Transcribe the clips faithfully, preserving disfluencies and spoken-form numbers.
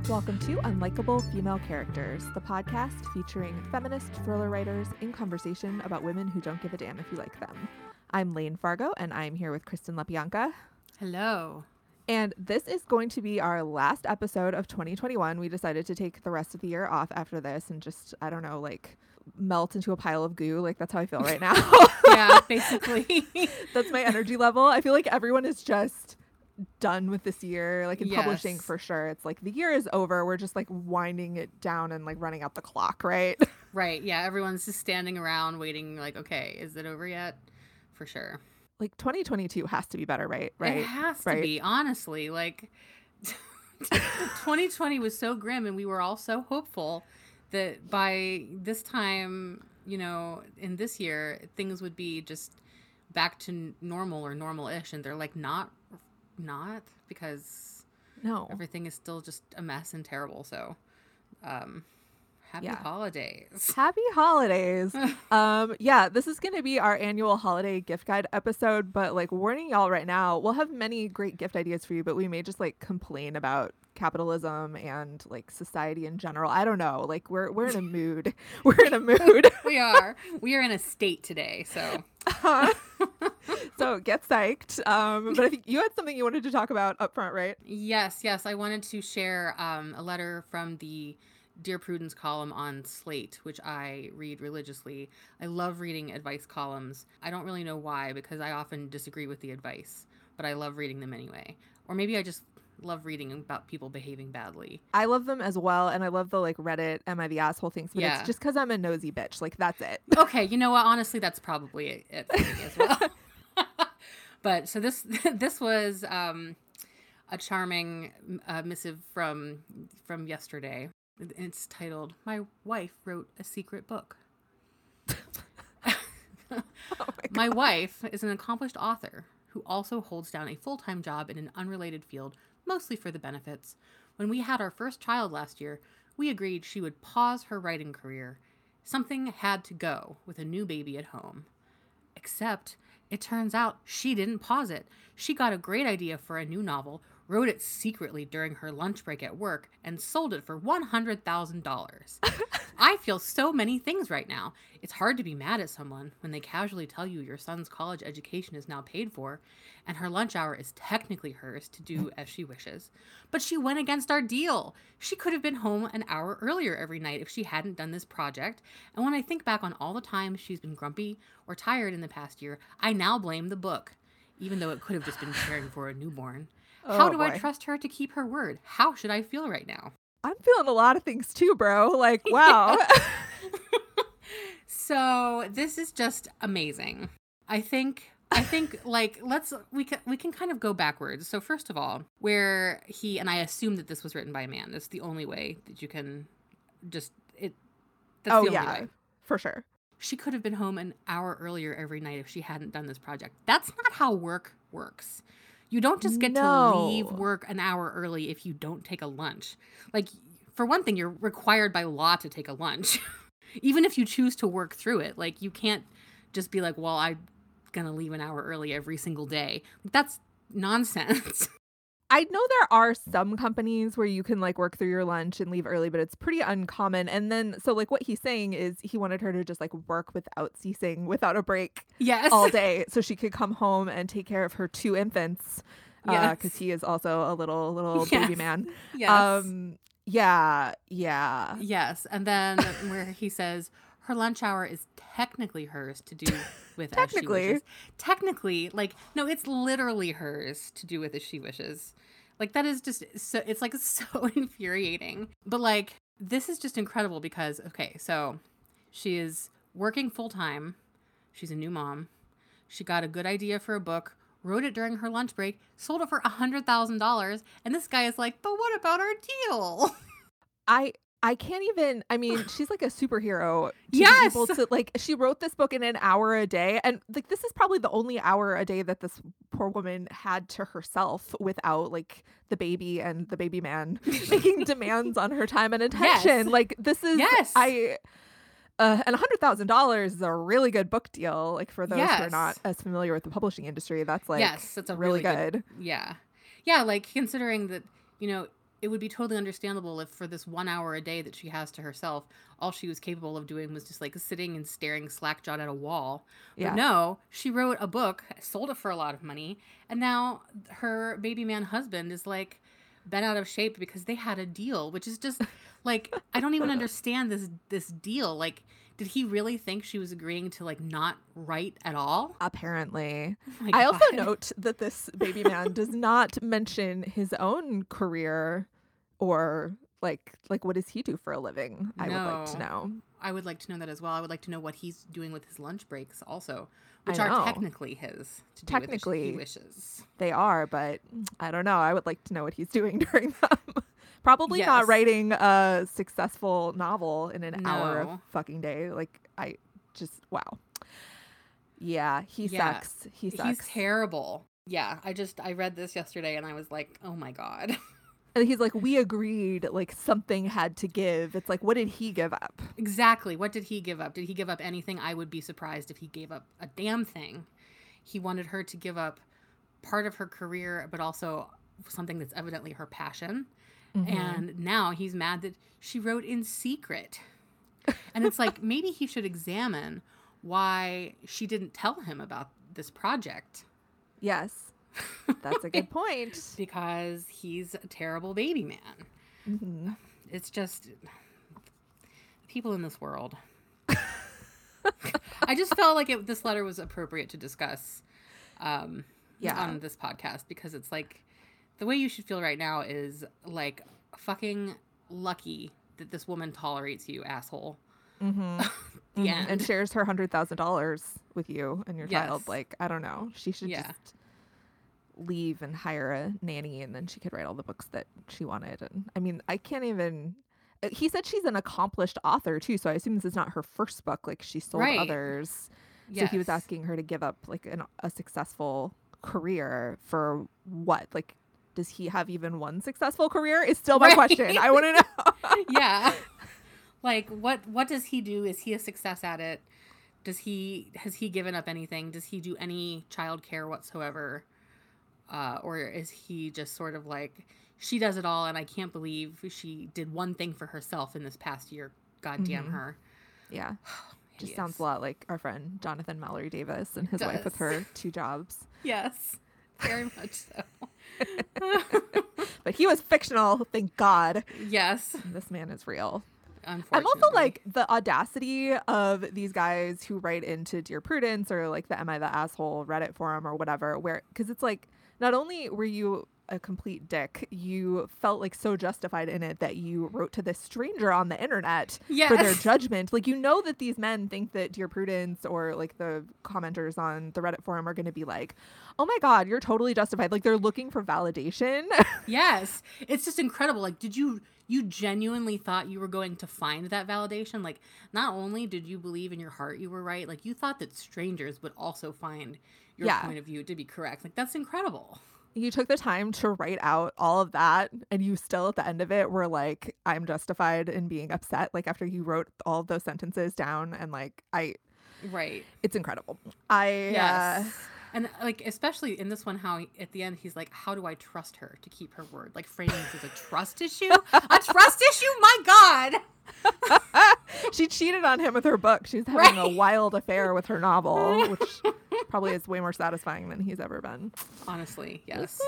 Welcome to Unlikable Female Characters, the podcast featuring feminist thriller writers in conversation about women who don't give a damn if you like them. I'm Lane Fargo, and I'm here with Kristen LaBianca. Hello. And this is going to be our last episode of twenty twenty-one. We decided to take the rest of the year off after this and just, I don't know, like melt into a pile of goo. Like, that's how I feel right now. Yeah, basically. That's my energy level. I feel like everyone is just done with this year, like in Yes. publishing for sure. It's like the year is over. We're just like winding it down and like running out the clock, right? Right. Yeah. Everyone's just standing around waiting, like, okay, is it over yet? For sure. Like twenty twenty-two has to be better, right? Right. It has right. to be, honestly. Like, twenty twenty was so grim, and we were all so hopeful that by this time, you know, in this year, things would be just back to normal or normal-ish. And they're like, not, not, because No. everything is still just a mess and terrible. So, um, happy Yeah. holidays. Happy holidays. um, yeah, this is going to be our annual holiday gift guide episode, but like warning y'all right now, we'll have many great gift ideas for you, but we may just like complain about capitalism and like society in general. I don't know. Like we're we're in a mood. We're in a mood. We are. We are in a state today, so. Uh, so get psyched. Um, but I think you had something you wanted to talk about up front, right? Yes, yes. I wanted to share um, a letter from the Dear Prudence column on Slate, which I read religiously. I love reading advice columns. I don't really know why, because I often disagree with the advice, but I love reading them anyway. Or maybe I just love reading about people behaving badly. I love them as well, and I love the like Reddit am I the asshole things, but Yeah. it's just because I'm a nosy bitch. Like that's it. Okay, you know what? Honestly, that's probably it for me as well. But so this this was um, a charming uh, missive from from yesterday. It's titled, "My wife wrote a secret book." Oh my My wife is an accomplished author who also holds down a full-time job in an unrelated field, mostly for the benefits. When we had our first child last year, we agreed she would pause her writing career. Something had to go with a new baby at home. Except, it turns out she didn't pause it. She got a great idea for a new novel, wrote it secretly during her lunch break at work, and sold it for one hundred thousand dollars. I feel so many things right now. It's hard to be mad at someone when they casually tell you your son's college education is now paid for, and her lunch hour is technically hers to do as she wishes. But she went against our deal. She could have been home an hour earlier every night if she hadn't done this project. And when I think back on all the times she's been grumpy or tired in the past year, I now blame the book, even though it could have just been caring for a newborn. How Oh, do boy. I trust her to keep her word? How should I feel right now? I'm feeling a lot of things too, bro. Like, wow. So this is just amazing. I think I think like let's we can we can kind of go backwards. So first of all, where he and I assume that this was written by a man. That's the only way that you can just it that's Oh the only yeah, way. for sure. She could have been home an hour earlier every night if she hadn't done this project. That's not how work works. You don't just get No. to leave work an hour early if you don't take a lunch. Like, for one thing, you're required by law to take a lunch. Even if you choose to work through it. Like, you can't just be like, well, I'm going to leave an hour early every single day. That's nonsense. I know there are some companies where you can like work through your lunch and leave early, but it's pretty uncommon. And then, so like what he's saying is he wanted her to just like work without ceasing, without a break Yes. all day so she could come home and take care of her two infants. Yes. Because he is also a little, little Yes. baby man. Yes. Um, yeah, yeah. Yes. And then where he says her lunch hour is technically hers to do with as she Technically. wishes. Technically, like, no, it's literally hers to do with as she wishes. Like, that is just so, it's like so infuriating. But like, this is just incredible because, okay, so she is working full time. She's a new mom. She got a good idea for a book, wrote it during her lunch break, sold it for one hundred thousand dollars. And this guy is like, but what about our deal? I I can't even, I mean, she's like a superhero to be Yes. able to, like, she wrote this book in an hour a day. And, like, this is probably the only hour a day that this poor woman had to herself without, like, the baby and the baby man making demands on her time and attention. Yes. Like, this is, Yes. I, uh, and one hundred thousand dollars is a really good book deal. Like, for those who are Yes. not as familiar with the publishing industry, that's, like, Yes, that's a really, really good. Yeah. Yeah, like considering that, you know, it would be totally understandable if for this one hour a day that she has to herself, all she was capable of doing was just like sitting and staring slack-jawed at a wall. But Yeah. no, she wrote a book, sold it for a lot of money, and now her baby man husband is like bent out of shape because they had a deal, which is just like, I don't even understand this this deal. Like, did he really think she was agreeing to like not write at all? Apparently. Oh my I also God. note that this baby man does not mention his own career or like like what does he do for a living? I would like to No. know. I would like to know that as well. I would like to know what he's doing with his lunch breaks also, I which know. are technically his to do with as Technically. he wishes. They are, but I don't know. I would like to know what he's doing during them. Probably Yes. not writing a successful novel in an hour No. of fucking day. Like I just wow. Yeah, he Yeah. sucks. He sucks. He's terrible. Yeah, I just I read this yesterday and I was like, "Oh my God." And he's like, we agreed like something had to give. It's like, what did he give up? Exactly. What did he give up? Did he give up anything? I would be surprised if he gave up a damn thing. He wanted her to give up part of her career, but also something that's evidently her passion. Mhm. And now he's mad that she wrote in secret. And it's like, maybe he should examine why she didn't tell him about this project. Yes, that's a good point. Because he's a terrible baby man. Mhm. It's just people in this world. I just felt like it, this letter was appropriate to discuss um, Yeah. on this podcast because it's like the way you should feel right now is like fucking lucky that this woman tolerates you, asshole. Mhm. The Mhm. end. And shares her hundred thousand dollars with you and your child. Yes. Like I don't know. She should Yeah. just leave and hire a nanny, and then she could write all the books that she wanted. And I mean, I can't even. uh, He said she's an accomplished author too, so I assume this is not her first book. Like she sold Right. others. So Yes. he was asking her to give up like an, a successful career for what? Like, does he have even one successful career? Is still my Right. question. I want to know. Yeah. Like what what does he do? Is he a success at it? Does he has he given up anything? Does he do any childcare whatsoever? Uh, or is he just sort of like, she does it all and I can't believe she did one thing for herself in this past year. God damn Mhm. her. Yeah. Just Hideous. sounds a lot like our friend Jonathan Mallory Davis and his wife with does. her two jobs. Yes. Very much so. But he was fictional, thank God. Yes. This man is real. I'm Unfortunately. also like the audacity of these guys who write into Dear Prudence or like the Am I the Asshole Reddit forum or whatever, where because it's like not only were you a complete dick, you felt like so justified in it that you wrote to this stranger on the internet for their Yes. judgment. Like, you know that these men think that Dear Prudence or like the commenters on the Reddit forum are going to be like, oh my God, you're totally justified. Like they're looking for validation. Yes. It's just incredible. Like, did you, you genuinely thought you were going to find that validation? Like, not only did you believe in your heart you were right, like, you thought that strangers would also find your Yeah. point of view to be correct. Like, that's incredible. You took the time to write out all of that, and you still at the end of it were like, I'm justified in being upset. Like after you wrote all of those sentences down, and like I, Right. it's incredible. I Yes. uh, And, like, especially in this one, how he, at the end he's like, how do I trust her to keep her word? Like, framing this as a trust issue? A trust issue? My God. she cheated on him with her book. She's having a Right. wild affair with her novel, which probably is way more satisfying than he's ever been. Honestly, yes.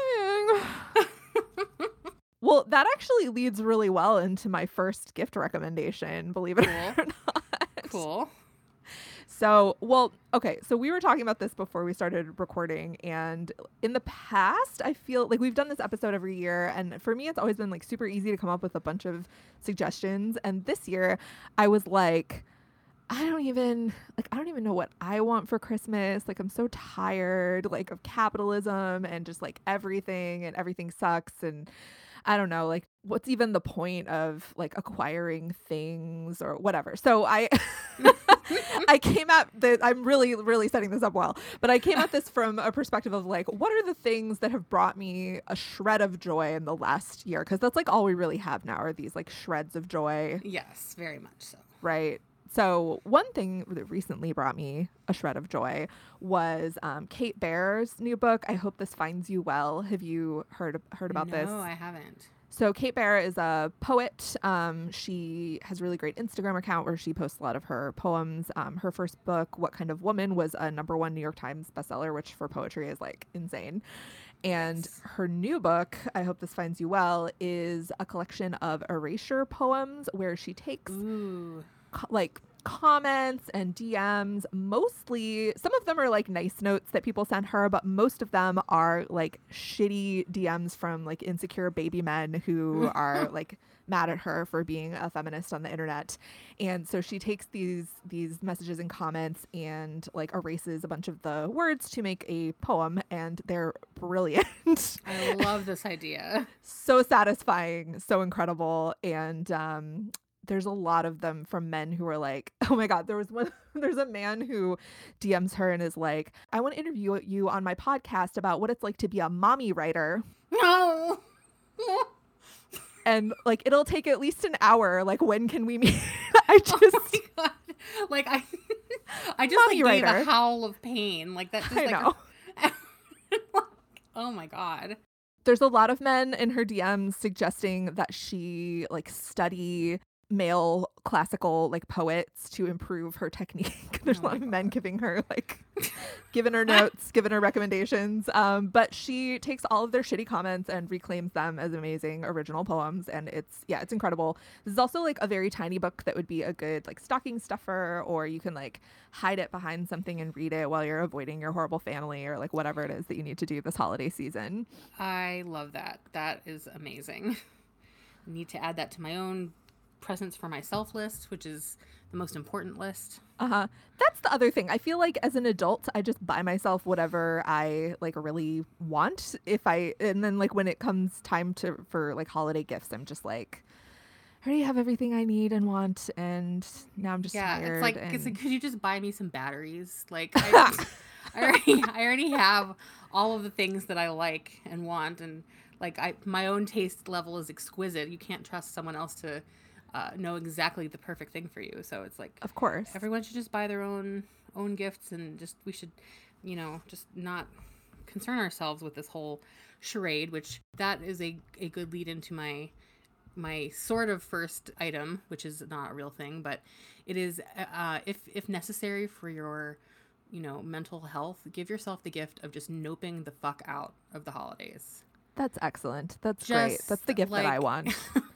Well, that actually leads really well into my first gift recommendation, believe it Cool. or not. Cool. So, well, okay. So we were talking about this before we started recording. And in the past, I feel like we've done this episode every year. And for me, it's always been like super easy to come up with a bunch of suggestions. And this year, I was like, I don't even like, I don't even know what I want for Christmas. Like, I'm so tired, like, of capitalism and just like everything, and everything sucks. And I don't know, like, what's even the point of like acquiring things or whatever. So I I came at the I'm really, really setting this up well, but I came at this from a perspective of like, what are the things that have brought me a shred of joy in the last year? Because that's like all we really have now are these like shreds of joy, Yes, very much so. right? So one thing that recently brought me a shred of joy was um, Kate Baer's new book, I Hope This Finds You Well. Have you heard heard about no, this? I haven't. So Kate Bear is a poet. Um, she has a really great Instagram account where she posts a lot of her poems. Um, her first book, What Kind of Woman, was a number one New York Times bestseller, which for poetry is like insane. And Yes. her new book, I hope this finds you well, is a collection of erasure poems where she takes Ooh. co- like comments and D Ms. Mostly, some of them are like nice notes that people send her, but most of them are like shitty D Ms from like insecure baby men who are like mad at her for being a feminist on the internet. And so she takes these these messages and comments and like erases a bunch of the words to make a poem, and they're brilliant. I love this idea. So satisfying, so incredible. And um there's a lot of them from men who are like, oh my god, there was one there's a man who D Ms her and is like, I want to interview you on my podcast about what it's like to be a mommy writer. No. And like it'll take at least an hour. Like, when can we meet? I just Oh my god. Like I I just Mommy like gave writer. a howl of pain. Like that just I like know. oh my god. There's a lot of men in her D Ms suggesting that she like study male classical like poets to improve her technique. There's Oh a lot my of men God. giving her like giving her notes, giving her recommendations. Um, but she takes all of their shitty comments and reclaims them as amazing original poems. And it's yeah, it's incredible. This is also like a very tiny book that would be a good like stocking stuffer, or you can like hide it behind something and read it while you're avoiding your horrible family or like whatever it is that you need to do this holiday season. I love that. That is amazing. I need to add that to my own presents for myself list, which is the most important list. Uh-huh. That's the other thing. I feel like as an adult, I just buy myself whatever I like really want. If I and then like when it comes time to for like holiday gifts, I'm just like, I already have everything I need and want, and now I'm just Yeah, tired. it's like and... it's like, could you just buy me some batteries? Like I, I already I already have all of the things that I like and want, and like I my own taste level is exquisite. You can't trust someone else to uh, know exactly the perfect thing for you. So it's like Of course. everyone should just buy their own own gifts, and just we should, you know, just not concern ourselves with this whole charade. Which that is a a good lead into my my sort of first item, which is not a real thing, but it is uh, if if necessary for your, you know, mental health, give yourself the gift of just noping the fuck out of the holidays. That's excellent. That's great. Just That's the gift that I like want.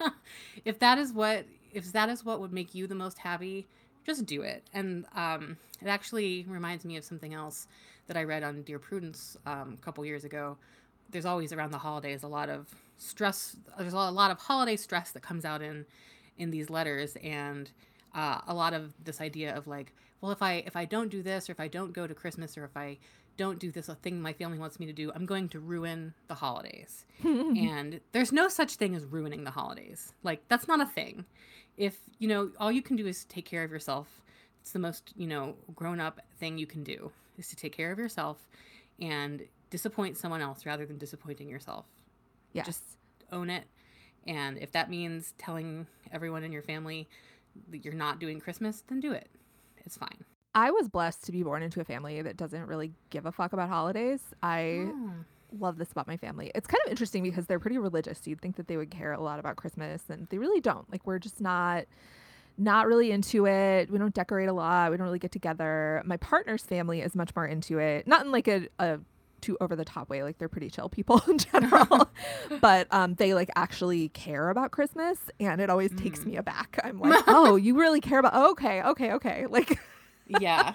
if that is what if that is what would make you the most happy, just do it. And um, it actually reminds me of something else that I read on Dear Prudence um, a couple years ago. There's always around the holidays a lot of stress. There's a lot of holiday stress that comes out in in these letters, and uh, a lot of this idea of like, well, if I if I don't do this, or if I don't go to Christmas, or if I don't do this a thing my family wants me to do, I'm going to ruin the holidays. And there's no such thing as ruining the holidays. Like, that's not a thing. If, you know, all you can do is take care of yourself. It's the most, you know, grown up thing you can do, is to take care of yourself and disappoint someone else rather than disappointing yourself. Yes. Just own it. And if that means telling everyone in your family that you're not doing Christmas, then do it. It's fine. I was blessed to be born into a family that doesn't really give a fuck about holidays. I Oh. love this about my family. It's kind of interesting because they're pretty religious. You'd think that they would care a lot about Christmas, and they really don't. Like, we're just not not really into it. We don't decorate a lot. We don't really get together. My partner's family is much more into it. Not in like a, a too over the top way. Like, they're pretty chill people in general. But um they like actually care about Christmas, and it always takes Mm. me aback. I'm like, "Oh, you really care about okay, okay, okay." Like, Yeah.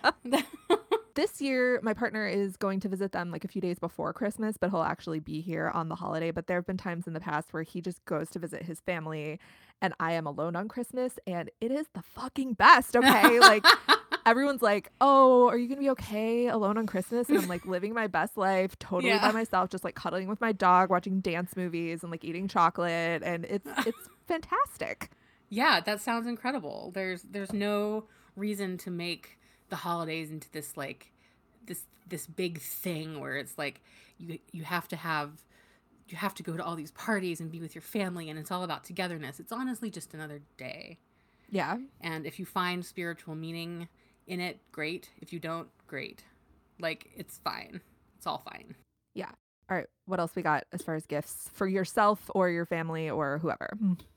this year, my partner is going to visit them like a few days before Christmas, but he'll actually be here on the holiday. But there have been times in the past where he just goes to visit his family and I am alone on Christmas, and it is the fucking best. Okay. Like, everyone's like, oh, are you going to be okay alone on Christmas? And I'm like living my best life, totally Yeah. by myself, just like cuddling with my dog, watching dance movies and like eating chocolate. And it's, it's fantastic. Yeah, that sounds incredible. There's there's no reason to make the holidays into this like this this big thing where it's like you you have to have you have to go to all these parties and be with your family, and it's all about togetherness. It's honestly just another day. Yeah. And if you find spiritual meaning in it, great. If you don't, great. Like, it's fine. It's all fine. Yeah. All right, what else we got as far as gifts for yourself or your family or whoever?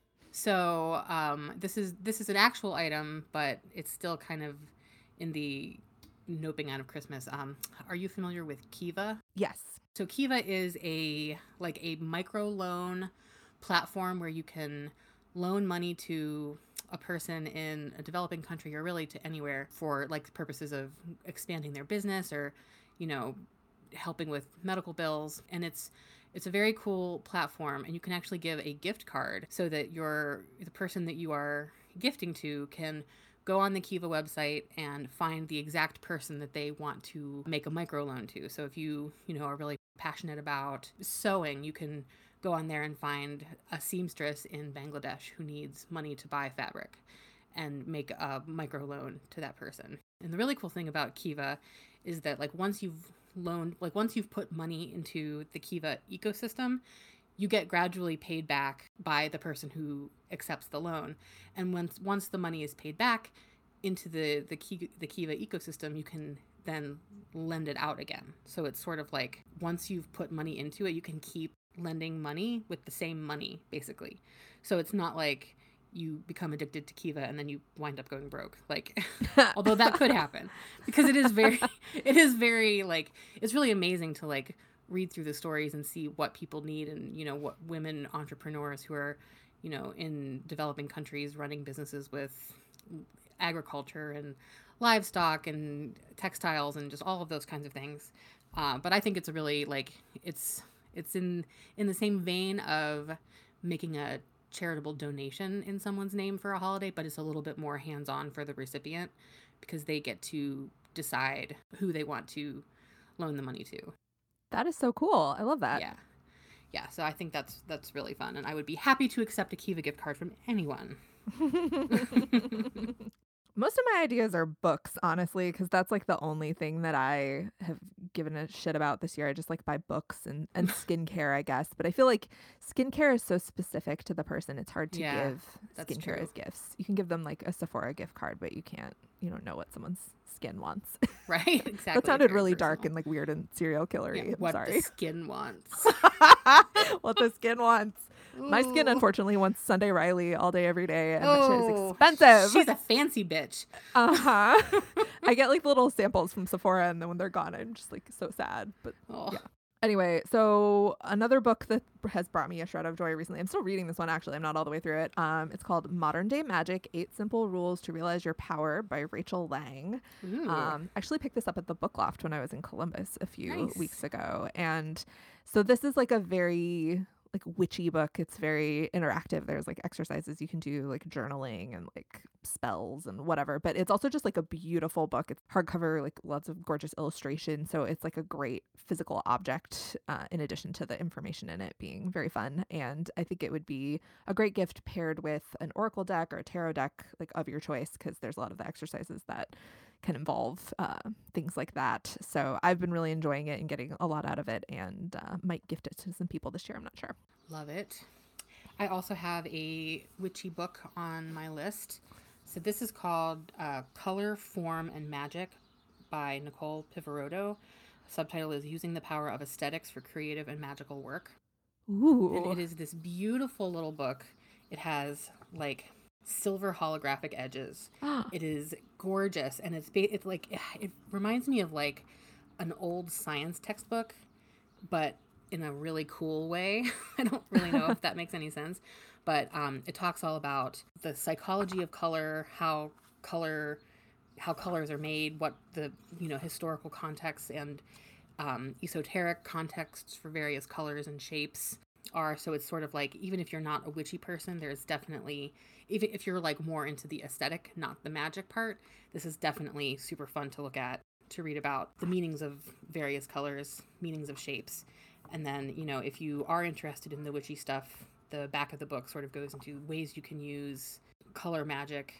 So um, this is this is an actual item, but it's still kind of in the noping out of Christmas. Um, are you familiar with Kiva? Yes. So Kiva is a like a micro loan platform where you can loan money to a person in a developing country or really to anywhere for like purposes of expanding their business or, you know, helping with medical bills. And it's it's a very cool platform, and you can actually give a gift card so that your the person that you are gifting to can go on the Kiva website and find the exact person that they want to make a microloan to. So if you, you know, are really passionate about sewing, you can go on there and find a seamstress in Bangladesh who needs money to buy fabric and make a microloan to that person. And the really cool thing about Kiva is that like once you've loaned, like once you've put money into the Kiva ecosystem, you get gradually paid back by the person who accepts the loan. And once once the money is paid back into the the, Ki, the Kiva ecosystem, you can then lend it out again. So it's sort of like once you've put money into it, you can keep lending money with the same money, basically. So it's not like you become addicted to Kiva and then you wind up going broke. Like, although that could happen, because it is very, it is very like, it's really amazing to like read through the stories and see what people need and, you know, what women entrepreneurs who are, you know, in developing countries running businesses with agriculture and livestock and textiles and just all of those kinds of things. Uh, but I think it's a really like, it's, it's in, in the same vein of making a charitable donation in someone's name for a holiday, but it's a little bit more hands-on for the recipient because they get to decide who they want to loan the money to. That is so cool. I love that. Yeah. Yeah, so I think that's that's really fun, and I would be happy to accept a Kiva gift card from anyone. Most of my ideas are books, honestly, because that's like the only thing that I have given a shit about this year. I just like buy books and, and skincare, I guess. But I feel like skincare is so specific to the person. It's hard to Yeah, give that's skincare true. as gifts. You can give them like a Sephora gift card, but you can't, you don't know what someone's skin wants. Right? Exactly. That sounded Very really personal. dark and like weird and serial killery. Yeah, I'm what sorry. the skin wants. What the skin wants. My skin, Ooh. unfortunately, wants Sunday Riley all day, every day, and Oh, that shit is expensive. She's a fancy bitch. Uh huh. I get like little samples from Sephora, and then when they're gone, I'm just like so sad. But Oh. yeah. Anyway, so another book that has brought me a shred of joy recently. I'm still reading this one, actually. I'm not all the way through it. Um, it's called Modern Day Magic: Eight Simple Rules to Realize Your Power by Rachel Lang. Ooh. Um, I actually picked this up at the Book Loft when I was in Columbus a few Nice. weeks ago, and so this is like a very like witchy book. It's very interactive. There's like exercises you can do, like journaling and like spells and whatever. But it's also just like a beautiful book. It's hardcover, like lots of gorgeous illustrations. So it's like a great physical object, uh, in addition to the information in it being very fun. And I think it would be a great gift paired with an oracle deck or a tarot deck, like of your choice, because there's a lot of the exercises that can involve uh, things like that. So I've been really enjoying it and getting a lot out of it, and uh, might gift it to some people this year. I'm not sure. Love it. I also have a witchy book on my list. So this is called uh, Color, Form, and Magic by Nicole Pivaroto. Subtitle is Using the Power of Aesthetics for Creative and Magical Work. Ooh. And it is this beautiful little book. It has like silver holographic edges. It is gorgeous, and it's ba- it's like it reminds me of like an old science textbook, but in a really cool way. I don't really know if that makes any sense, but um, it talks all about the psychology of color, how color, how colors are made, what the you know historical context and um, esoteric contexts for various colors and shapes are. So it's sort of like, even if you're not a witchy person, there's definitely, even if you're like more into the aesthetic, not the magic part, this is definitely super fun to look at, to read about the meanings of various colors, meanings of shapes. And then, you know, if you are interested in the witchy stuff, the back of the book sort of goes into ways you can use color magic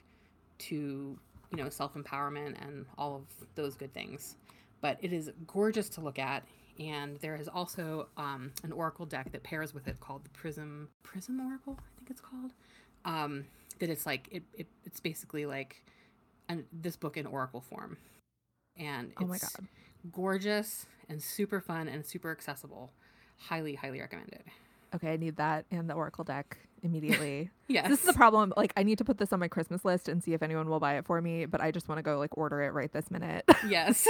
to, you know, self-empowerment and all of those good things. But it is gorgeous to look at. And there is also um, an oracle deck that pairs with it called the Prism Prism Oracle, I think it's called. Um, that it's like it, it it's basically like an, this book in oracle form, and it's Oh my God. gorgeous and super fun and super accessible. Highly, highly recommended. Okay, I need that and the Oracle deck immediately. Yes. This is the problem. Like, I need to put this on my Christmas list and see if anyone will buy it for me, but I just want to go like order it right this minute. Yes.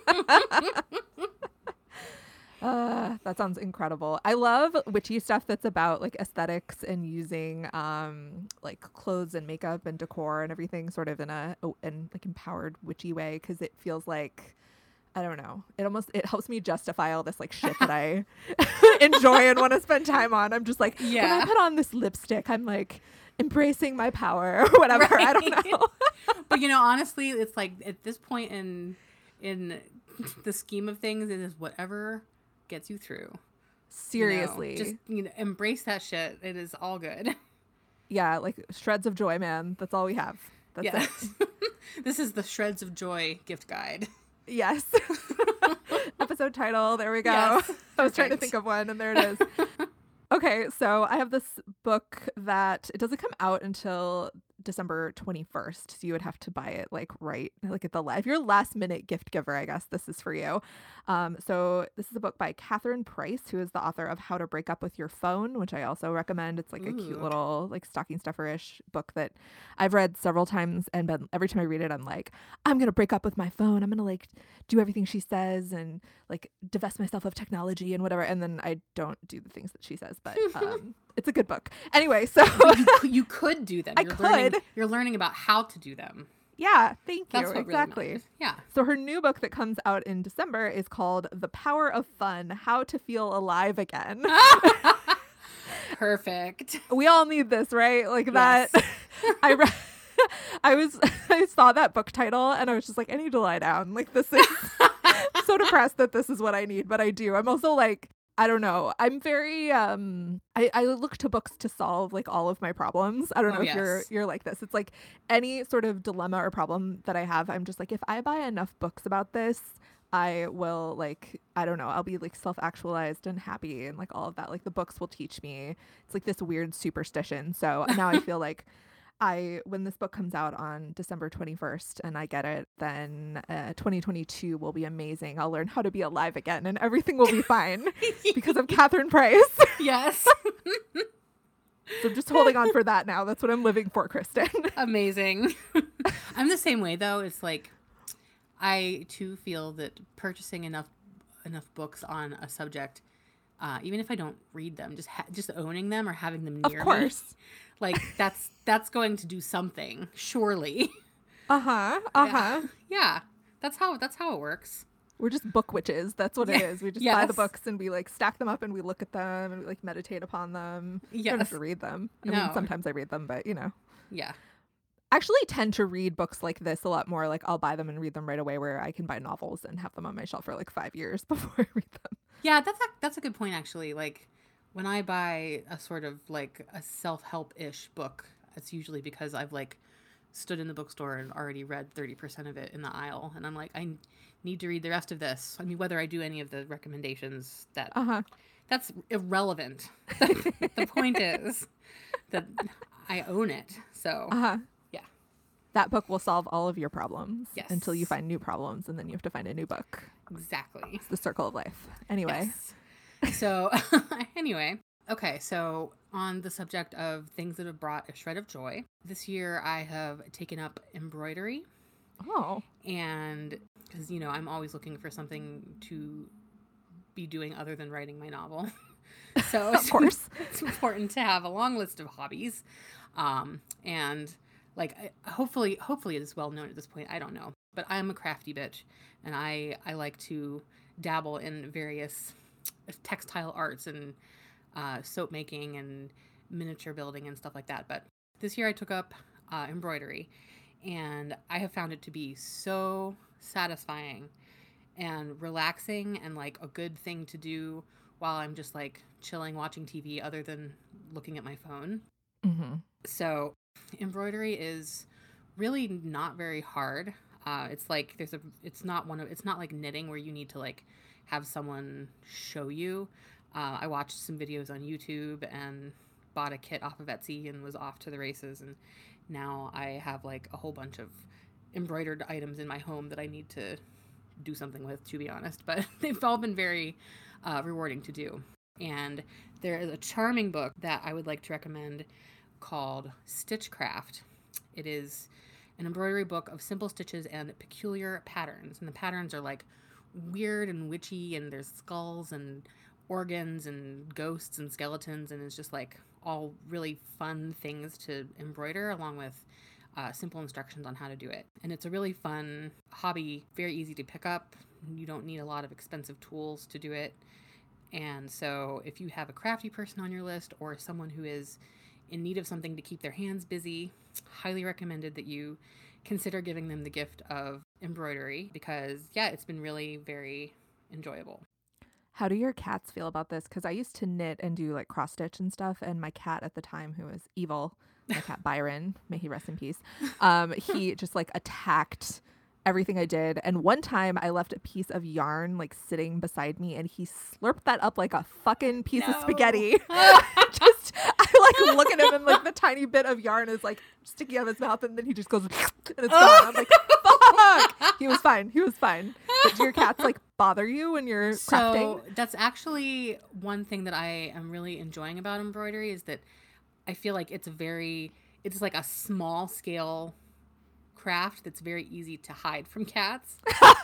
Uh, that sounds incredible. I love witchy stuff that's about like aesthetics and using um like clothes and makeup and decor and everything sort of in a oh, in like empowered witchy way, because it feels like, I don't know, it almost it helps me justify all this like shit that I enjoy and want to spend time on. I'm just like, Yeah. when I put on this lipstick, I'm like embracing my power or whatever. Right. I don't know. But you know, honestly, it's like at this point in in the scheme of things, it is whatever gets you through. Seriously. You know, just you know, embrace that shit. It is all good. Yeah, like shreds of joy, man. That's all we have. That's Yeah. it. This is the Shreds of Joy gift guide. Yes. Episode title. There we go. Yes, I was trying to perfect. think of one, and there it is. Okay, so I have this book that it doesn't come out until December twenty-first. So you would have to buy it like right, like at the la- if you're a last minute gift giver, I guess this is for you. Um, so this is a book by Catherine Price, who is the author of How to Break Up with Your Phone, which I also recommend. It's like a cute Ooh. little like stocking stuffer-ish book that I've read several times, and been, every time I read it, I'm like, I'm gonna break up with my phone. I'm gonna like do everything she says and like divest myself of technology and whatever. And then I don't do the things that she says, but um, it's a good book. Anyway, so you, cou- you could do them. I You're learning. could. You're learning about how to do them. yeah, thank you. That's what Exactly. really matters. Yeah. So her new book that comes out in December is called The Power of Fun: How to Feel Alive Again. Perfect. We all need this, right? Like that. Yes. I read. I was. I saw that book title and I was just like, I need to lie down. Like this is so depressed that this is what I need, but I do. I'm also like, I don't know. I'm very. Um. I I look to books to solve like all of my problems. I don't know Oh, if you're yes. you're like this. It's like any sort of dilemma or problem that I have, I'm just like, if I buy enough books about this, I will like, I don't know, I'll be like self-actualized and happy and like all of that. Like the books will teach me. It's like this weird superstition. So now I feel like I, when this book comes out on December twenty-first and I get it, then uh, twenty twenty-two will be amazing. I'll learn how to be alive again and everything will be fine because of Catherine Price. Yes. So I'm just holding on for that now. That's what I'm living for, Kristen. Amazing. I'm the same way though. It's like I too feel that purchasing enough enough books on a subject, uh, even if I don't read them, just ha- just owning them or having them Of near me, course. like that's that's going to do something. Surely. Uh-huh. Uh-huh. Yeah. Yeah. That's how that's how it works. We're just book witches. That's what it Yeah. is. We just buy the Yes. books and we like stack them up and we look at them and we like meditate upon them. You don't have Yes. to read them. I No. mean, sometimes I read them, but you know. Yeah. I actually tend to read books like this a lot more. Like I'll buy them and read them right away, where I can buy novels and have them on my shelf for like five years before I read them. Yeah, that's a, that's a good point actually. Like when I buy a sort of like a self-help-ish book, it's usually because I've like stood in the bookstore and already read thirty percent of it in the aisle and I'm like I need to read the rest of this. I mean, whether I do any of the recommendations, that Uh-huh. that's irrelevant. The point is that I own it. So, Uh-huh. yeah. That book will solve all of your problems Yes. until you find new problems, and then you have to find a new book. Exactly. It's the circle of life. Anyway. Yes. So, anyway, okay. So, on the subject of things that have brought a shred of joy, this year I have taken up embroidery. Oh. And because, you know, I'm always looking for something to be doing other than writing my novel. So, Of course. it's important to have a long list of hobbies. Um, and like, I, hopefully, hopefully it is well known at this point. I don't know, but I'm a crafty bitch and I, I like to dabble in various textile arts and uh, soap making and miniature building and stuff like that. But this year I took up uh, embroidery and I have found it to be so satisfying and relaxing and like a good thing to do while I'm just like chilling watching T V other than looking at my phone. Mm-hmm. So embroidery is really not very hard. Uh, it's like there's a it's not one of it's not like knitting where you need to like have someone show you. Uh, I watched some videos on YouTube and bought a kit off of Etsy and was off to the races. And now I have like a whole bunch of embroidered items in my home that I need to do something with, to be honest. But they've all been very uh, rewarding to do. And there is a charming book that I would like to recommend called Stitchcraft. It is an embroidery book of simple stitches and peculiar patterns. And the patterns are like weird and witchy, and there's skulls and organs and ghosts and skeletons, and it's just like all really fun things to embroider, along with uh, simple instructions on how to do it. And it's a really fun hobby, very easy to pick up. You don't need a lot of expensive tools to do it. And so if you have a crafty person on your list, or someone who is in need of something to keep their hands busy, highly recommended that you consider giving them the gift of embroidery, because yeah, it's been really very enjoyable. How do your cats feel about this? Because I used to knit and do like cross stitch and stuff, and my cat at the time, who was evil, my cat Byron, may he rest in peace, um, he just like attacked everything I did. And one time I left a piece of yarn like sitting beside me, and he slurped that up like a fucking piece No. of spaghetti. Just I like look at him, and like the tiny bit of yarn is like sticking out of his mouth, and then he just goes and it's gone. I'm like, fuck. He was fine. He was fine. But do your cats like bother you when you're So crafting? that's actually one thing that I am really enjoying about embroidery, is that I feel like it's a very, it's like a small scale craft that's very easy to hide from cats.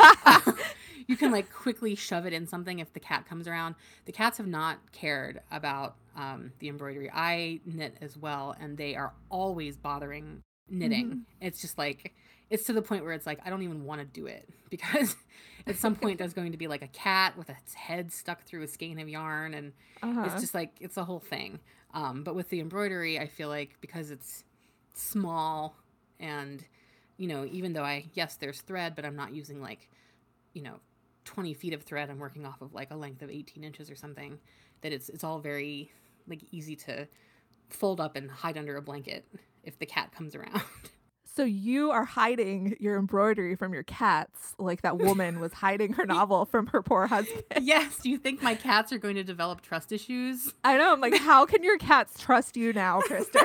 You can like quickly shove it in something if the cat comes around. The cats have not cared about um, the embroidery. I knit as well, and they are always bothering knitting. Mm-hmm. It's just like, it's to the point where it's like, I don't even want to do it, because at some point there's going to be like a cat with its head stuck through a skein of yarn, and Uh-huh. it's just like, it's a whole thing. Um, but with the embroidery, I feel like because it's small, and, you know, even though I, yes, there's thread, but I'm not using like, you know, twenty feet of thread. I'm working off of like a length of eighteen inches or something, that it's, it's all very like easy to fold up and hide under a blanket if the cat comes around. So you are hiding your embroidery from your cats, like that woman was hiding her novel from her poor husband. Yes. Do you think my cats are going to develop trust issues? I know. I'm like, how can your cats trust you now, Kristen?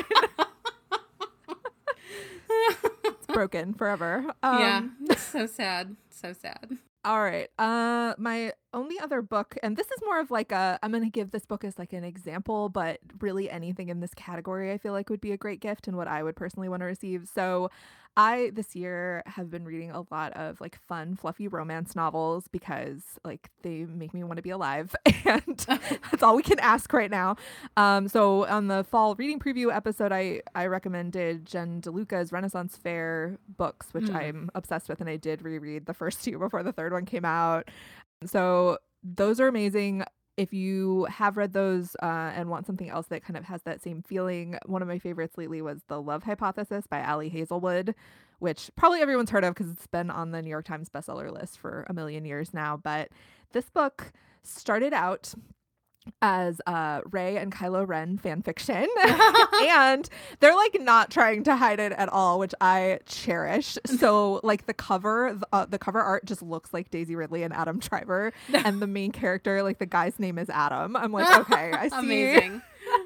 It's broken forever. Um, Yeah. So sad. So sad. All right. Uh, my only other book, and this is more of like a, I'm going to give this book as like an example, but really anything in this category I feel like would be a great gift and what I would personally want to receive. So I, this year, have been reading a lot of like fun, fluffy romance novels, because like they make me want to be alive, and that's all we can ask right now. Um, so on the fall reading preview episode, I, I recommended Jen DeLuca's Renaissance Fair books, which Mm. I'm obsessed with, and I did reread the first two before the third one came out. So those are amazing. If you have read those uh, and want something else that kind of has that same feeling, one of my favorites lately was The Love Hypothesis by Ali Hazelwood, which probably everyone's heard of because it's been on the New York Times bestseller list for a million years now. But this book started out as uh Rey and Kylo Ren fan fiction, and they're like not trying to hide it at all, which I cherish. So like the cover uh, the cover art just looks like Daisy Ridley and Adam Driver, and the main character, like the guy's name is Adam. I'm like, okay, I see. Amazing.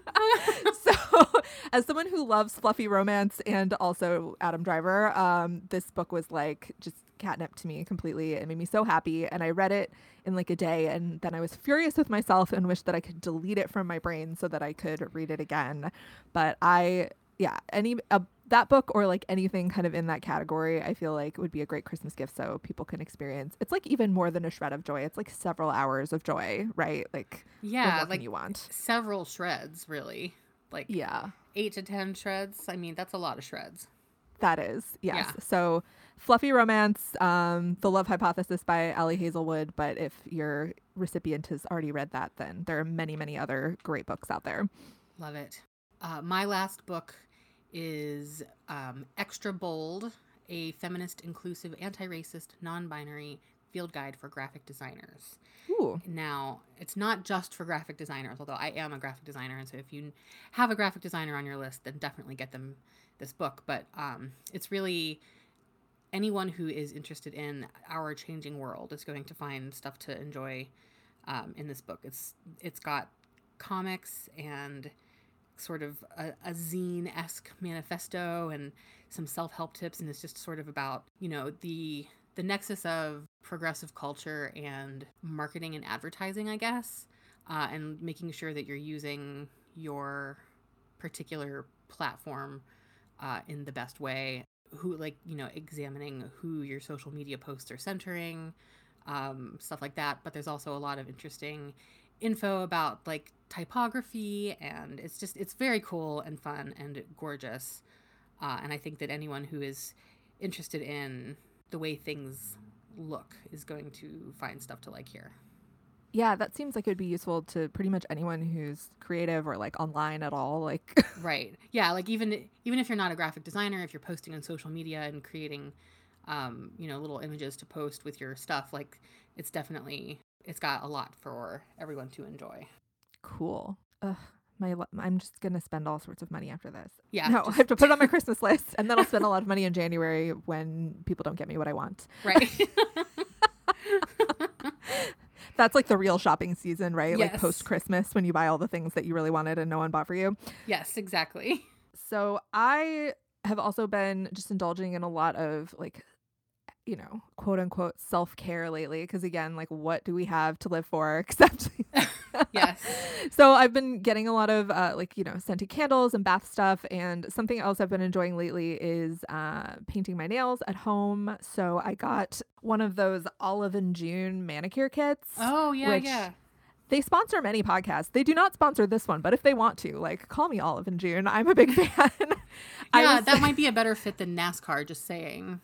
So as someone who loves fluffy romance and also Adam Driver, um this book was like just catnip to me completely. It made me so happy, and I read it in like a day, and then I was furious with myself and wished that I could delete it from my brain so that I could read it again. But I yeah any uh, that book, or like anything kind of in that category, I feel like would be a great Christmas gift, so people can experience. It's like even more than a shred of joy. It's like several hours of joy, right? Like what Yeah. more can Like you want? several shreds, really. Like Yeah. eight to ten shreds. I mean, that's a lot of shreds. That is, yes. Yeah. So fluffy romance, um, The Love Hypothesis by Ali Hazelwood. But if your recipient has already read that, then there are many, many other great books out there. Love it. Uh, my last book is um, Extra Bold, a feminist, inclusive, anti-racist, non-binary field guide for graphic designers. Ooh. Now, it's not just for graphic designers, although I am a graphic designer, and so if you have a graphic designer on your list, then definitely get them this book. But um, it's really anyone who is interested in our changing world is going to find stuff to enjoy um, in this book. It's it's got comics and sort of a, a zine-esque manifesto and some self-help tips, and it's just sort of about, you know, the the nexus of progressive culture and marketing and advertising, I guess. uh, and making sure that you're using your particular platform uh, in the best way. Who, like, you know, examining who your social media posts are centering, um, stuff like that. But there's also a lot of interesting info about like typography, and it's just, it's very cool and fun and gorgeous. Uh, and I think that anyone who is interested in the way things look is going to find stuff to like here. Yeah, that seems like it would be useful to pretty much anyone who's creative or like online at all. Like, right. Yeah. Like even, even if you're not a graphic designer, if you're posting on social media and creating, um, you know, little images to post with your stuff, like it's definitely, it's got a lot for everyone to enjoy. Cool. Ugh, my, I'm just going to spend all sorts of money after this. Yeah. No, just... I have to put it on my Christmas list, and then I'll spend a lot of money in January when people don't get me what I want. Right. That's like the real shopping season, right? Yes. Like post-Christmas when you buy all the things that you really wanted and no one bought for you. Yes, exactly. So I have also been just indulging in a lot of like, you know, quote unquote self-care lately. Because again, like what do we have to live for except... Yes. So I've been getting a lot of uh, like, you know, scented candles and bath stuff. And something else I've been enjoying lately is uh, painting my nails at home. So I got one of those Olive and June manicure kits. Oh, yeah, which yeah. They sponsor many podcasts. They do not sponsor this one, but if they want to, like, call me Olive and June. I'm a big fan. Yeah, was... that might be a better fit than NASCAR, just saying.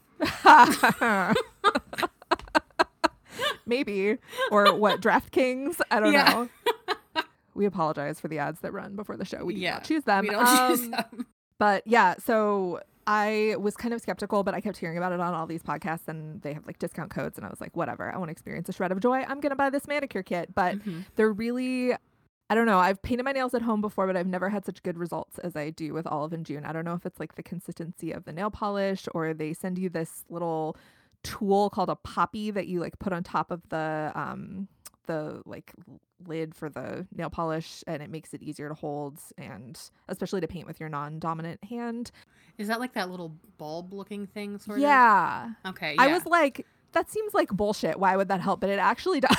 Maybe. Or what, DraftKings? I don't yeah. know. We apologize for the ads that run before the show. We do yeah, not choose them. We don't um, choose them. But yeah, so I was kind of skeptical, but I kept hearing about it on all these podcasts and they have like discount codes. And I was like, whatever, I want to experience a shred of joy. I'm going to buy this manicure kit. But Mm-hmm. they're really... I don't know. I've painted my nails at home before, but I've never had such good results as I do with Olive and June. I don't know if it's like the consistency of the nail polish or they send you this little tool called a poppy that you like put on top of the um the like lid for the nail polish, and it makes it easier to hold and especially to paint with your non-dominant hand. Is that like that little bulb looking thing sort yeah. of? Okay. Yeah. I yeah. was like, that seems like bullshit. Why would that help? But it actually does.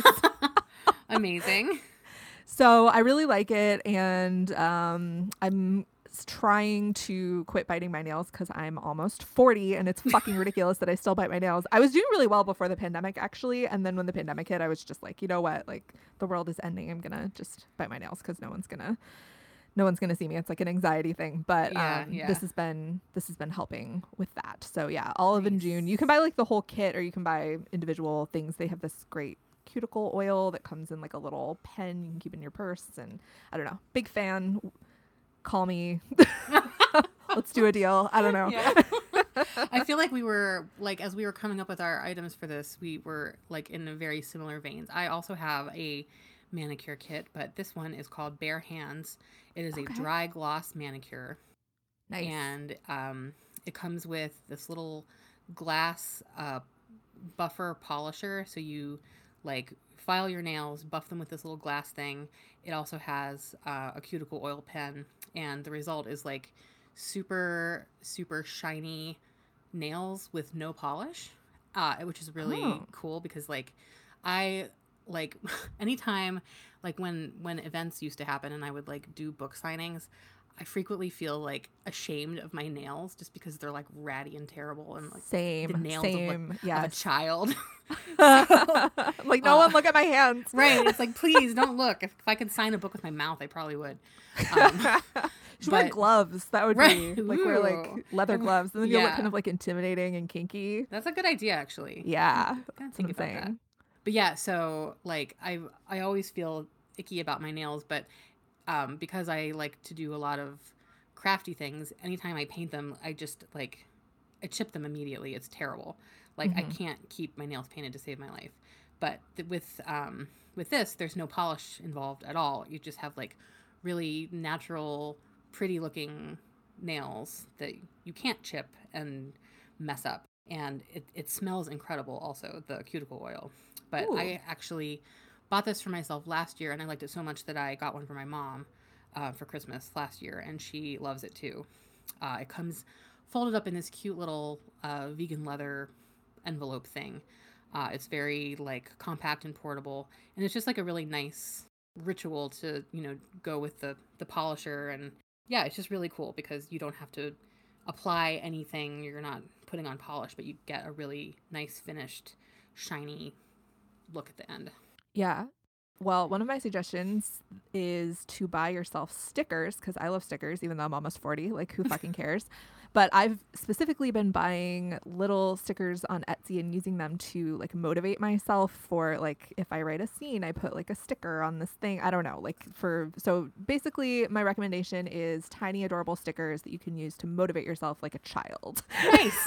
Amazing. So I really like it, and um, I'm trying to quit biting my nails because I'm almost forty, and it's fucking ridiculous that I still bite my nails. I was doing really well before the pandemic, actually, and then when the pandemic hit, I was just like, you know what? Like, the world is ending. I'm gonna just bite my nails because no one's gonna, no one's gonna see me. It's like an anxiety thing. But yeah, um, yeah. this has been this has been helping with that. So yeah, Olive and Nice. June. You can buy like the whole kit, or you can buy individual things. They have this great cuticle oil that comes in like a little pen you can keep in your purse, and I don't know, big fan. Call me. Let's do a deal. I don't know. Yeah. I feel like we were like, as we were coming up with our items for this, we were like in a very similar veins. I also have a manicure kit, but this one is called Bare Hands. It is Okay. a dry gloss manicure. Nice. And um, it comes with this little glass uh, buffer polisher. So you like file your nails, buff them with this little glass thing. It also has uh, a cuticle oil pen, and the result is like super, super shiny nails with no polish, uh, which is really Oh. cool because like I like anytime like when when events used to happen and I would like do book signings, I frequently feel like ashamed of my nails just because they're like ratty and terrible and like Same. the nails Same. of, like, yes. of a child. Like no uh, one look at my hands. Right. It's like, please don't look. If, if I could sign a book with my mouth, I probably would. Um, should wear but- gloves. That would Right. be like wear like Ooh. leather gloves, and then you'll look Yeah. kind of like intimidating and kinky. That's a good idea, actually. Yeah. Kind of That's what think I'm about that. saying. But yeah, so like I I always feel icky about my nails, but um, because I like to do a lot of crafty things, anytime I paint them, I just like I chip them immediately. It's terrible. Like I Mhm. can't keep my nails painted to save my life. But th- with um, with this, there's no polish involved at all. You just have like really natural, pretty looking nails that you can't chip and mess up. And it, it smells incredible also, the cuticle oil. But Ooh. I actually bought this for myself last year, and I liked it so much that I got one for my mom uh, for Christmas last year, and she loves it too. Uh, it comes folded up in this cute little uh, vegan leather envelope thing. Uh, it's very like compact and portable, and it's just like a really nice ritual to, you know, go with the, the polisher. And yeah, it's just really cool because you don't have to apply anything. You're not putting on polish, but you get a really nice finished, shiny look at the end. Yeah. Well, one of my suggestions is to buy yourself stickers because I love stickers, even though I'm almost forty. Like, who fucking cares? But I've specifically been buying little stickers on Etsy and using them to like motivate myself for like if I write a scene, I put like a sticker on this thing. I don't know. Like for so basically my recommendation is tiny adorable stickers that you can use to motivate yourself like a child. Nice.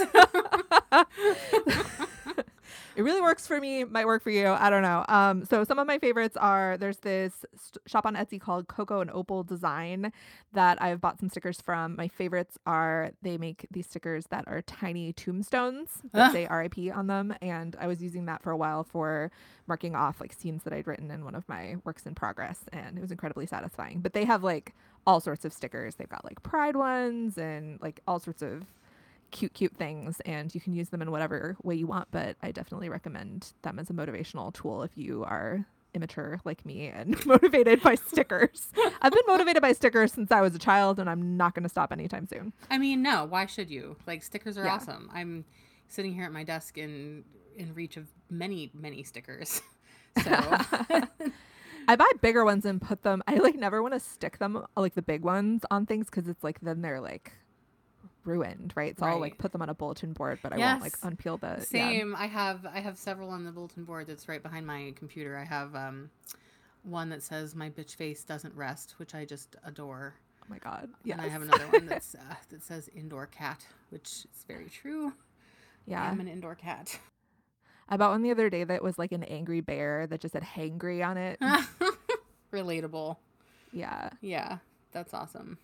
It really works for me, might work for you. I don't know. Um, so some of my favorites are there's this st- shop on Etsy called Coco and Opal Design that I've bought some stickers from. My favorites are they make these stickers that are tiny tombstones that Ah. say R I P on them. And I was using that for a while for marking off like scenes that I'd written in one of my works in progress. And it was incredibly satisfying. But they have like all sorts of stickers. They've got like pride ones and like all sorts of cute cute things, and you can use them in whatever way you want, but I definitely recommend them as a motivational tool if you are immature like me and motivated by stickers. I've been motivated by stickers since I was a child, and I'm not going to stop anytime soon. I mean, no, why should you? Like, stickers are Yeah. awesome. I'm sitting here at my desk in in reach of many many stickers. So I buy bigger ones and put them, I like never want to stick them like the big ones on things because it's like then they're like ruined, right? So I'll like Right. put them on a bulletin board, but I Yes. won't like unpeel the yeah. Same. I have I have several on the bulletin board that's right behind my computer. I have um one that says "My bitch face doesn't rest," which I just adore. Oh my god. Yes. And I have another one that's uh, that says "Indoor cat," which is very true. Yeah. I'm an indoor cat. I bought one the other day that was like an angry bear that just said hangry on it. Relatable. Yeah. Yeah, that's awesome.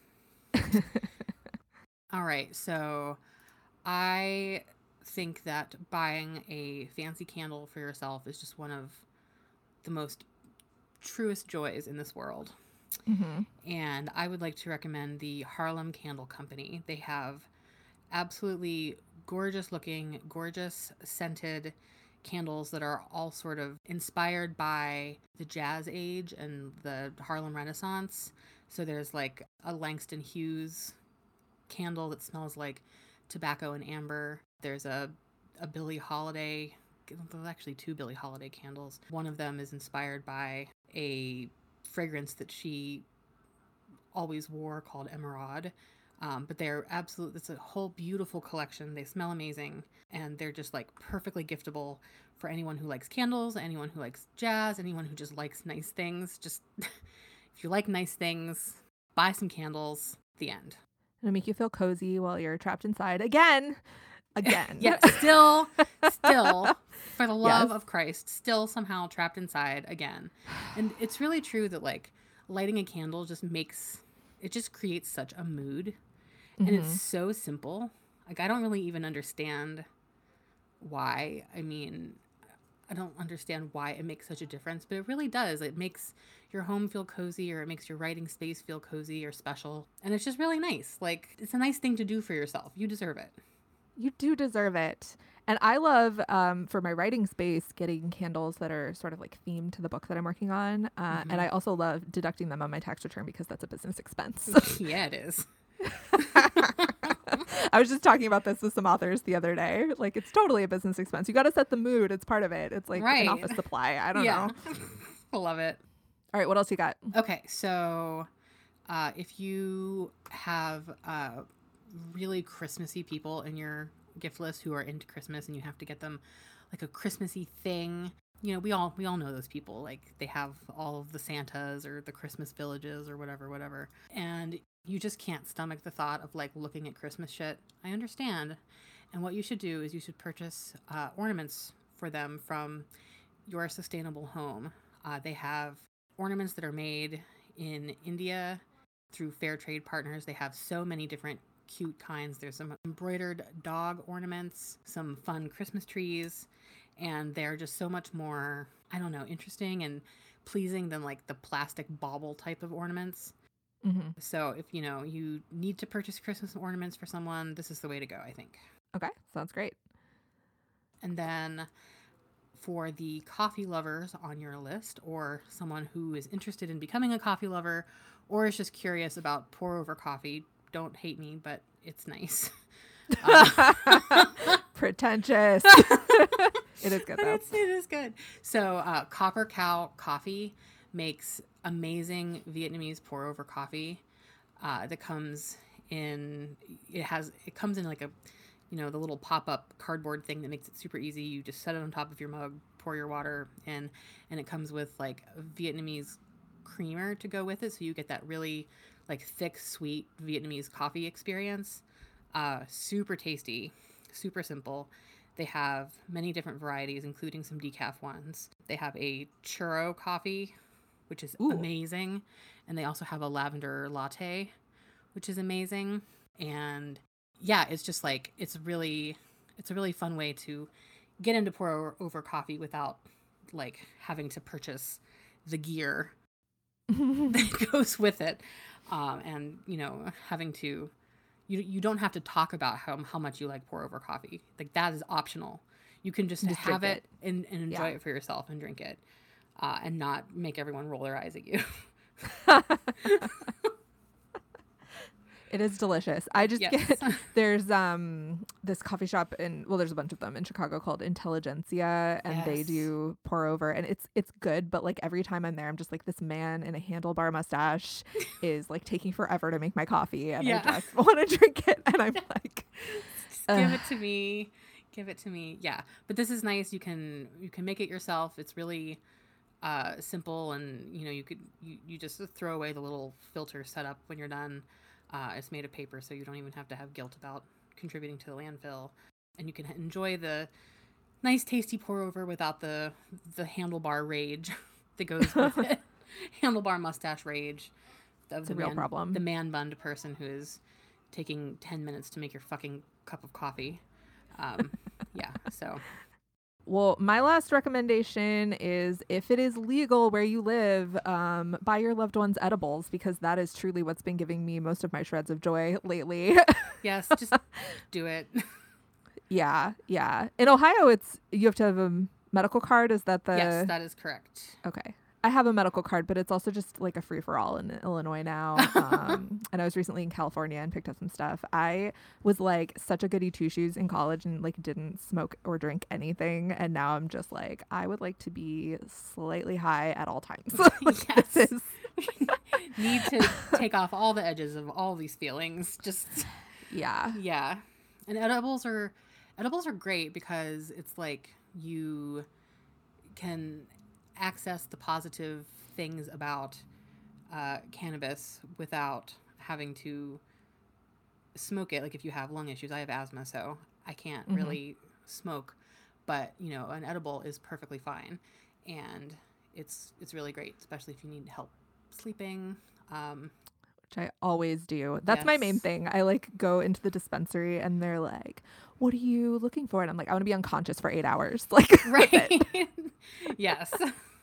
All right, so I think that buying a fancy candle for yourself is just one of the most truest joys in this world. Mm-hmm. And I would like to recommend the Harlem Candle Company. They have absolutely gorgeous looking, gorgeous scented candles that are all sort of inspired by the Jazz Age and the Harlem Renaissance. So there's like a Langston Hughes candle that smells like tobacco and amber. There's a, a Billie Holiday, there's actually two Billie Holiday candles. One of them is inspired by a fragrance that she always wore called Emerald. Um, but they're absolute, it's a whole beautiful collection. They smell amazing and they're just like perfectly giftable for anyone who likes candles, anyone who likes jazz, anyone who just likes nice things. Just if you like nice things, buy some candles. The end. It'll make you feel cozy while you're trapped inside again. Again. Yeah, still, still, for the love Yes. of Christ, still somehow trapped inside again. And it's really true that like lighting a candle just makes, it just creates such a mood. And Mhm. it's so simple. Like, I don't really even understand why. I mean, I don't understand why it makes such a difference, but it really does. It makes your home feel cozy, or it makes your writing space feel cozy or special. And it's just really nice. Like, it's a nice thing to do for yourself. You deserve it. You do deserve it. And I love, um, for my writing space, getting candles that are sort of like themed to the book that I'm working on. Uh, Mhm. And I also love deducting them on my tax return because that's a business expense. Yeah, it is. I was just talking about this with some authors the other day. Like, it's totally a business expense. You got to set the mood. It's part of it. It's like Right. an office supply. I don't Yeah. know. I love it. All right. What else you got? Okay, so uh, if you have uh, really Christmassy people in your gift list who are into Christmas and you have to get them like a Christmassy thing, you know, we all we all know those people. Like, they have all of the Santas or the Christmas villages or whatever, whatever. And you just can't stomach the thought of like looking at Christmas shit. I understand. And what you should do is you should purchase uh, ornaments for them from Your Sustainable Home. Uh, they have ornaments that are made in India through fair trade partners. They have so many different cute kinds. There's some embroidered dog ornaments, some fun Christmas trees, and they're just so much more, I don't know, interesting and pleasing than like the plastic bauble type of ornaments. Mm-hmm. So if, you know, you need to purchase Christmas ornaments for someone, this is the way to go, I think. Okay. Sounds great. And then for the coffee lovers on your list, or someone who is interested in becoming a coffee lover, or is just curious about pour over coffee, don't hate me, but it's nice. Uh, Pretentious. It is good though. It's, it is good. So uh, Copper Cow Coffee makes amazing Vietnamese pour over coffee uh, that comes in. It has it comes in like a, you know, the little pop up cardboard thing that makes it super easy. You just set it on top of your mug, pour your water in, and it comes with like a Vietnamese creamer to go with it, so you get that really like thick, sweet Vietnamese coffee experience. Uh, super tasty, super simple. They have many different varieties, including some decaf ones. They have a churro coffee, which is Ooh. amazing. And they also have a lavender latte, which is amazing. And yeah, it's just like, it's really, it's a really fun way to get into pour over coffee without like having to purchase the gear that goes with it. Um, and, you know, having to, You you don't have to talk about how how much you like pour over coffee. Like that is optional. You can just, Just have drink it, and, and enjoy Yeah. it for yourself and drink it, uh, and not make everyone roll their eyes at you. It is delicious. I just Yes. get there's um this coffee shop in well there's a bunch of them in Chicago called Intelligentsia, and they Yes. do pour over, and it's it's good, but like every time I'm there I'm just like, this man in a handlebar mustache is like taking forever to make my coffee, and Yeah. I just want to drink it, and I'm like, Just give ugh. it to me. Give it to me. Yeah. But this is nice. You can you can make it yourself. It's really uh, simple, and you know you could you, you just throw away the little filter setup when you're done. Uh, it's made of paper, so you don't even have to have guilt about contributing to the landfill, and you can enjoy the nice, tasty pour over without the the handlebar rage that goes with it. Handlebar mustache rage of It's the a real man, problem. the man bunned person who is taking ten minutes to make your fucking cup of coffee. Um, yeah, so Well, my last recommendation is, if it is legal where you live, um, buy your loved ones edibles, because that is truly what's been giving me most of my shreds of joy lately. yes, just do it. Yeah, yeah. In Ohio, it's you have to have a medical card. Is that the Yes, that is correct. Okay. I have a medical card, but it's also just like a free for all in Illinois now. Um, and I was recently in California and picked up some stuff. I was like such a goody two shoes in college and like didn't smoke or drink anything. And now I'm just like, I would like to be slightly high at all times. Like, Yes. this is Need to take off all the edges of all these feelings. Just yeah. yeah. And edibles are edibles are great because it's like you can access the positive things about uh, cannabis without having to smoke it. Like if you have lung issues, I have asthma, so I can't Mhm. really smoke, but you know, an edible is perfectly fine, and it's it's really great, especially if you need help sleeping. Um, Which I always do. That's my main yes. thing. I like go into the dispensary and they're like, "What are you looking for?" And I'm like, "I want to be unconscious for eight hours." Like, that's Right. it. Yes.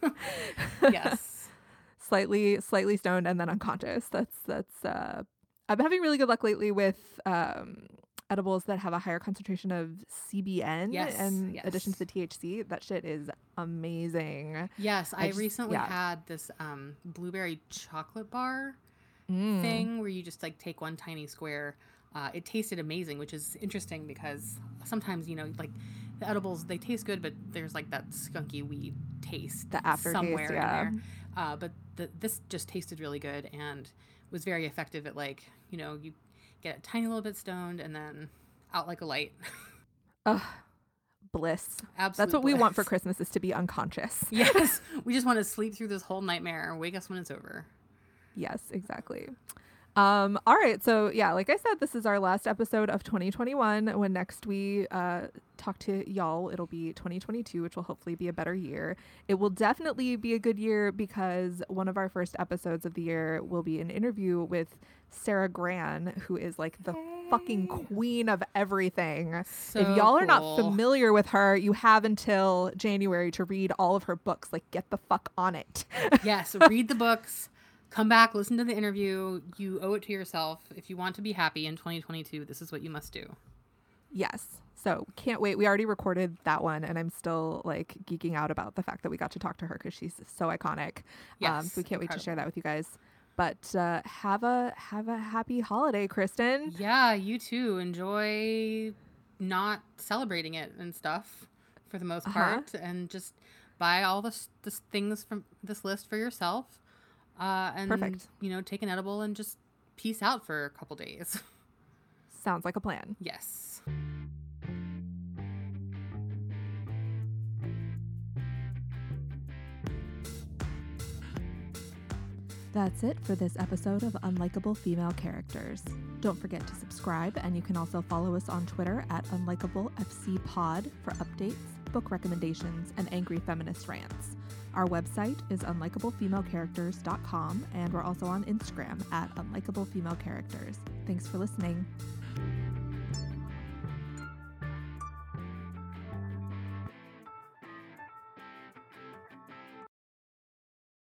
Yes. Slightly, slightly stoned and then unconscious. That's that's. Uh, I've been having really good luck lately with um, edibles that have a higher concentration of C B N Yes. in addition to Yes. the T H C. That shit is amazing. Yes. I I just recently yeah. had this um, blueberry chocolate bar Mm. thing where you just like take one tiny square. Uh, it tasted amazing, which is interesting because sometimes, you know, like the edibles, they taste good, but there's like that skunky weed taste The aftertaste, somewhere yeah. in there. Uh, but the, this just tasted really good and was very effective at like, you know, you get a tiny little bit stoned and then out like a light. Ugh, bliss. Absolute That's what we want for bliss. Christmas, is to be unconscious. Yes, we just want to sleep through this whole nightmare and wake us when it's over. Yes, exactly. Um, all right. So yeah, like I said, this is our last episode of twenty twenty-one. When next we uh, talk to y'all, it'll be twenty twenty-two, which will hopefully be a better year. It will definitely be a good year because one of our first episodes of the year will be an interview with Sarah Gran, who is like the fucking queen of everything. So If y'all are not cool. familiar with her, you have until January to read all of her books. Like, get the fuck on it. Yes, read the books, come back, listen to the interview. You owe it to yourself. If you want to be happy in twenty twenty-two, this is what you must do. Yes. So can't wait. We already recorded that one, and I'm still like geeking out about the fact that we got to talk to her because she's so iconic. Yes, um, so we can't incredible. wait to share that with you guys. But uh, have a have a happy holiday, Kristen. Yeah, you too. Enjoy not celebrating it and stuff for the most Uh-huh. part, and just buy all the the things from this list for yourself. Uh, and Perfect. You know, take an edible and just peace out for a couple days. Sounds like a plan. Yes. That's it for this episode of Unlikable Female Characters. Don't forget to subscribe, and you can also follow us on Twitter at UnlikableFCPod for updates, book recommendations, and angry feminist rants. Our website is unlikable female characters dot com, and we're also on Instagram at unlikable female characters. Thanks for listening.